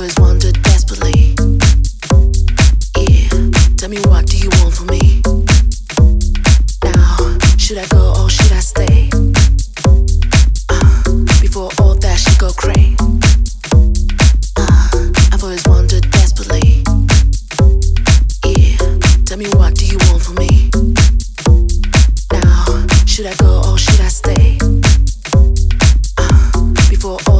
always wondered desperately. Yeah, tell me what do you want from me? Now, should I go or should I stay? Before all that should go crazy. I've always wondered desperately. Yeah, tell me what do you want from me? Now, should I go or should I stay? Before all